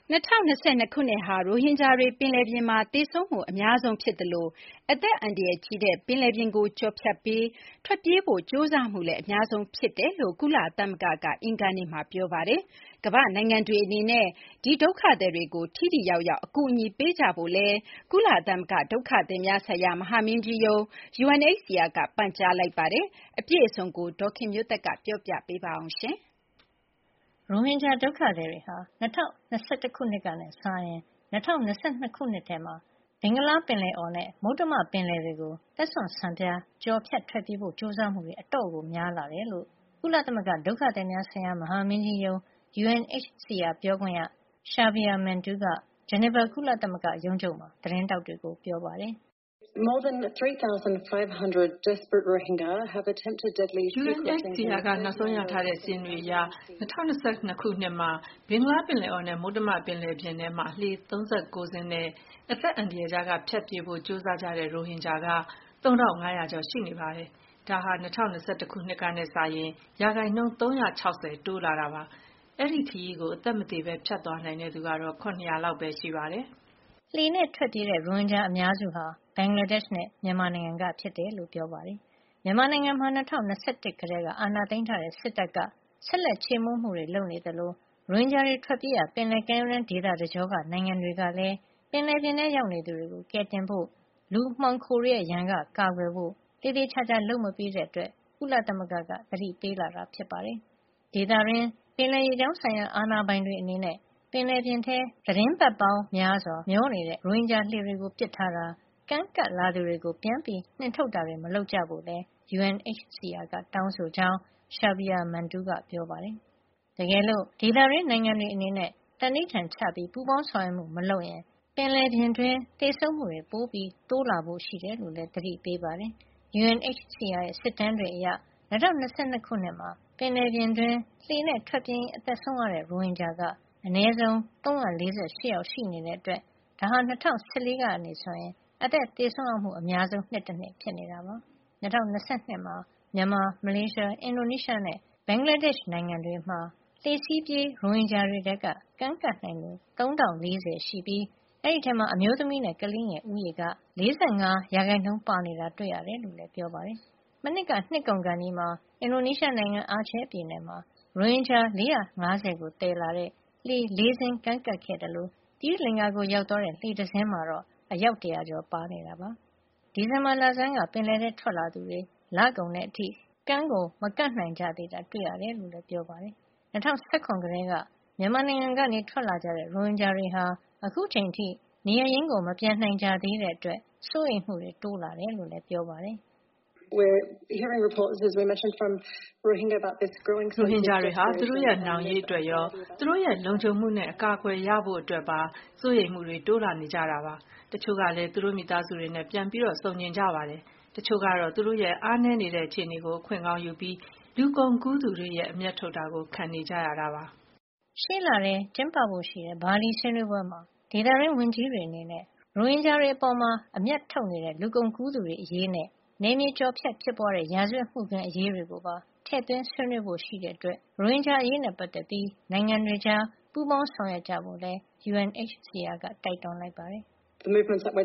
2022 ခုနှစ်ဟာ ရိုဟင်ဂျာတွေ ပင်လယ်ပြင်မှာ သေဆုံးမှု အများဆုံးဖြစ်သလို အသက်အန္တရာယ်ကြီးတဲ့ ပင်လယ်ပြင်ကို ကျော်ဖြတ်ပြီး ထွက်ပြေးဖို့ ကြိုးစားမှုလည်း အများဆုံးဖြစ်တယ်လို့ ကုလသမဂ္ဂက အင်္ဂါနေ့မှာ ပြောပါတယ်။ ကမ္ဘာ့နိုင်ငံတွေအနေနဲ့ ဒီဒုက္ခသည်တွေကို ထိထိရောက်ရောက် အကူအညီပေးကြဖို့လည်း ကုလသမဂ္ဂ ဒုက္ခသည်များဆိုင်ရာ မဟာမင်းကြီးရုံး UNHCR က ပန်ကြားလိုက်ပါတယ်။ အပြည့်အစုံကို ဒေါ်ခင်မျိုးသက်က ပြောပြပေးပါမယ်။ရိုဟင်ဂျာ ဒုက္ခသည်တွေဟာ ၂၀၂၁ ခုနှစ်ကနဲ့စာရင် ၂၀၂၂ ခုနှစ်ထဲမှာ ဘင်္ဂလားပင်လယ်အော်နဲ့ မုတ္တမပင်လယ်တွေကို သက်စွန့်စံပြား ကျော်ဖြတ်ထွက်ပြေးဖို့ ကြိုးစားမှုတွေ အတော့်ကို များလာတယ်လို့ ကုလသမဂ္ဂ ဒုက္ခသည်များဆိုင်ရာ မဟာမင်းကြီးရုံး UNHCR ပြောခွင့်ရ Shahriar Mantoor က ဂျနီဗာ ကုလသမဂ္ဂရုံးချုပ်မှာ သတင်းထောက်တွေကို ပြောပါတယ်။ UNHCR က နောက်ဆုံးရထားတဲ့ စာရင်းတွေအရ ၂၀၂၂ ခုနှစ်မှာ ဘင်္ဂလားပင်လယ်အော်နဲ့ မုတ္တမပင်လယ်ပြင်ထဲမှာ လှေ ၃၉ စင်းနဲ့ အသက်အန္တရာယ်ကြားက ဖြတ်ပြေးဖို့ ကြိုးစားကြတဲ့ ရိုဟင်ဂျာက ၃,၅၀၀ ကျော် ရှိနေပါတယ်။ ဒါဟာ ၂၀၂၁ ခုနှစ်ကနဲ့စာရင် ရာခိုင်နှုန်း ၃၆၀ တိုးလာတာပါ။ အဲဒီခရီးကို အသက်မသေဘဲ ဖြတ်သွားနိုင်တဲ့သူကတော့ ၇၀၀ လောက်ပဲ ရှိပါတယ်။ လှေနဲ့ထွက်ပြေးတဲ့ ရိုဟင်ဂျာ အများစုဟာ ဘင်္ဂလားဒေ့ရှ်နဲ့ မြန်မာနိုင်ငံက ဖြစ်တယ်လို့ ပြောပါတယ်။ မြန်မာနိုင်ငံမှာ ၂၀၂၁ ကတည်းက အာဏာသိမ်းထားတဲ့ စစ်တပ်က ဆက်လက်ခြေမှုန်းမှုတွေ လုပ်နေသလို ရိုဟင်ဂျာတွေ ထွက်ပြေးရာ ပင်လယ်ကမ်းရိုးတန်း ဒေသတကြောက နိုင်ငံတွေကလည်း ပင်လယ်ပြင်ထဲ ရောက်နေသူတွေကို ကယ်တင်ဖို့၊ လူမှောင်ခိုတွေရဲ့ ရန်ကကာကွယ်ဖို့ သေသေချာချာ လုပ်မပေးတဲ့အတွက် ကုလသမဂ္ဂက သတိပေးလာတာ ဖြစ်ပါတယ်။ ဒေသတွင်း ပင်လယ်ရေကြောင်းဆိုင်ရာ အာဏာပိုင်တွေ အနေနဲ့ ပင်လယ်ပြင်ထဲ သီတင်းပတ်ပေါင်းများစွာ မျောနေတဲ့ ရိုဟင်ဂျာလှေတွေကို ပစ်ထားတာ၊ ကမ်းကပ်လာသူတွေကို ပြန်နှင်ထုတ်တာတွေ မလုပ်ကြဖို့လည်း UNHCR က တောင်းဆိုကြောင်း Shahriar Mantoor က ပြောပါတယ်။ တကယ်လို့ ဒေသတွင်းနိုင်ငံတွေ အနေနဲ့ သန္နိဋ္ဌာန်ချပြီး ပူးပေါင်းဆောင်ရွက်မှု မလုပ်ရင် ပင်လယ်ပြင်တွင်း သေဆုံးမှုတွေ ပိုတိုးလာဖို့ ရှိတယ်လို့လည်း သတိပေးပါတယ်။ UNHCR ရဲ့ စစ်တမ်းတွေအရ ၂၀၂၂ ခုနှစ်မှာ ပင်လယ်ပြင်တွင်း လှေနဲ့ထွက်ပြေးရင်း အသက်ဆုံးရတဲ့ ရိုဟင်ဂျာက အနည်းဆုံး ၃၄၈ ယောက် ရှိနေတာကြောင့် ဒါဟာ ၂၀၁၄ ကနေဆိုရင် အသက်သေဆုံးရမှု အများဆုံး နှစ်တနှစ် ဖြစ်နေတာပါ။ ၂၀၂၂ မှာ မြန်မာ၊ မလေးရှား၊ အင်ဒိုနီးရှားနဲ့ ဘင်္ဂလားဒေ့ရှ် နိုင်ငံတွေမှာ လှေစီးပြေး ရိုဟင်ဂျာတွေထဲက ကမ်းကပ်နိုင်သူ ၃,၀၄၀ ရှိပြီး အဲဒီထဲမှာ အမျိုးသမီးနဲ့ ကလေးငယ်ဦးရေက ၄၅ ရာခိုင်နှုန်း ပါနေတာ တွေ့ရတယ်လို့လည်း ပြောပါတယ်။ မနှစ်က နှစ်ကုန်ခါနီးမှာ အင်ဒိုနီးရှားနိုင်ငံ အာချေးပြည်နယ်မှာ ရိုဟင်ဂျာ ၄၅၀ ကို သယ်လာတဲ့ လှေ ၄ စင်း ကမ်းကပ်ခဲ့သလို သီရိလင်္ကာကို ရောက်သွားတဲ့ လှေတစင်းမှာတော့ အယောက် ၁၀၀ ကျော် ပါနေတာပါ။ ဒီဇင်ဘာလဆန်းက ပင်လယ်ထဲထွက်လာသူတွေ လကုန်တဲ့အထိ ကမ်းကို မကပ်နိုင်ကြသေးတာ တွေ့ရတယ်လို့လည်း ပြောပါတယ်။ ၂၀၁၇ ကတည်းက မြန်မာနိုင်ငံကနေ ထွက်လာကြတဲ့ ရိုဟင်ဂျာတွေဟာ အခုချိန်အထိ နေရပ်ရင်းကို မပြန်နိုင်ကြသေးတဲ့အတွက် စိုးရိမ်မှုတွေ တိုးလာတယ်လို့လည်း ပြောပါတယ်။ “ရိုဟင်ဂျာတွေဟာ သူတို့ရဲ့ နောင်ရေးအတွက်ရော သူတို့ရဲ့ လုံခြုံမှုနဲ့ အကာကွယ်ရဖို့အတွက်ပါ စိုးရိမ်မှုတွေ တိုးလာနေကြတာပါ။ တချို့ကလည်း သူတို့မိသားစုတွေနဲ့ ပြန်ဆုံချင်ကြပါတယ်။ တချို့ကတော့ သူတို့ရဲ့ အားနည်းနေတဲ့ အခြေအနေကို အခွင့်ကောင်းယူပြီး လူကုန်ကူးသူတွေရဲ့ အမြတ်ထုတ်တာကို ခံနေကြရတာပါ။ ” ရှေ့လထဲ ကျင်းပဖို့ရှိတဲ့ ဘာလီဆွေးနွေးပွဲမှာ ဒေသတွင်းဝန်ကြီးတွေ အနေနဲ့ ရိုဟင်ဂျာတွေအပေါ် အမြတ်ထုတ်နေတဲ့ လူကုန်ကူးသူတွေ အရေးနဲ့ နယ်မြေကျော်ဖြတ် ဖြစ်ပွားတဲ့ ရာဇဝတ်မှုခင်း အရေးတွေကိုပါ ထည့်သွင်းဆွေးနွေးဖို့ ရှိတဲ့အတွက် ရိုဟင်ဂျာအရေးနဲ့ ပတ်သက်ပြီး နိုင်ငံတွေကြား ပူးပေါင်းဆောင်ရွက်ကြဖို့လည်း UNHCR က တိုက်တွန်းလိုက်ပါတယ်။ “ဒီဆွေးနွေး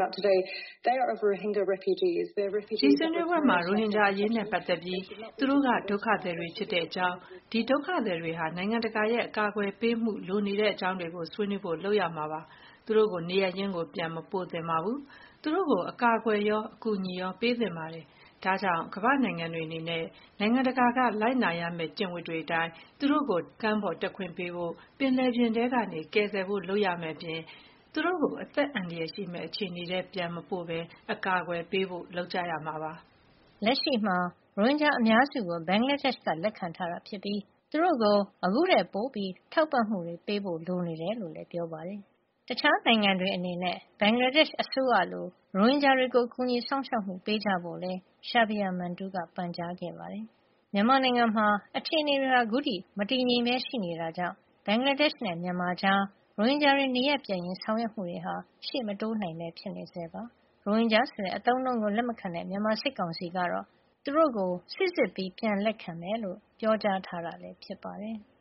ပွဲမှာ ရိုဟင်ဂျာအရေးနဲ့ ပတ်သက်ပြီး သူတို့က ဒုက္ခသည်တွေ ဖြစ်တဲ့အကြောင်း၊ ဒီဒုက္ခသည်တွေဟာ နိုင်ငံတကာရဲ့ အကာကွယ်ပေးမှု လိုနေတဲ့အကြောင်းတွေကို ဆွေးနွေးဖို့ လုပ်ရမှာပါ။ သူတို့ကို နေရပ်ရင်းကို ပြန်မပို့သင့်ပါဘူး။ သူတို့ကို အကာကွယ်ရော အကူအညီရော ပေးသင့်ပါတယ်။ ဒါကြောင့် ကမ္ဘာ့နိုင်ငံတွေ အနေနဲ့ နိုင်ငံတကာက လိုက်နာရမယ့် ကျင့်ဝတ်တွေအတိုင်း သူတို့ကို ကမ်းပေါ်တက်ခွင့်ပေးဖို့၊ ပင်လယ်ပြင်ထဲကနေ ကယ်ဆယ်ဖို့ လုပ်ရမယ့်အပြင် သူတို့ကို အသက်အန္တရာယ်ရှိမယ့် အခြေအနေထဲ ပြန်မပို့ဘဲ အကာကွယ်ပေးဖို့ လုပ်ကြရမှာပါ။ ” လက်ရှိမှာ ရိုဟင်ဂျာ အများစုကို ဘင်္ဂလားဒေ့ရှ်က လက်ခံထားတာဖြစ်ပြီး သူတို့ကို အခုထက်ပိုပြီး ထောက်ပံ့မှုတွေ ပေးဖို့ လိုနေတယ်လို့လည်း ပြောပါတယ်။ တခြားနိုင်ငံတွေ အနေနဲ့ ဘင်္ဂလားဒေ့ရှ် အစိုးရလို ရိုဟင်ဂျာတွေကို ကူညီစောင့်ရှောက်မှု ပေးကြဖို့လည်း Shahriar Mantoor က ပန်ကြားခဲ့ပါတယ်။ မြန်မာနိုင်ငံမှာ အခြေအနေတွေဟာ အခုထိ မတည်ငြိမ်ပဲ ရှိနေတာကြောင့် ဘင်္ဂလားဒေ့ရှ်နဲ့ မြန်မာကြား ရိုဟင်ဂျာတွေ နေရပ်ပြန်ရေး ဆောင်ရွက်မှုတွေဟာ ရှေ့မတိုးနိုင်ပဲ ဖြစ်နေဆဲပါ။ ရိုဟင်ဂျာဆိုတဲ့ အသုံးအနှုန်းကို လက်မခံတဲ့ မြန်မာစစ်ကောင်စီကတော့ သူတို့ကို စိစစ်ပြီး ပြန်လက်ခံမယ်လို့ ပြောကြားထားတာ ဖြစ်ပါတယ်။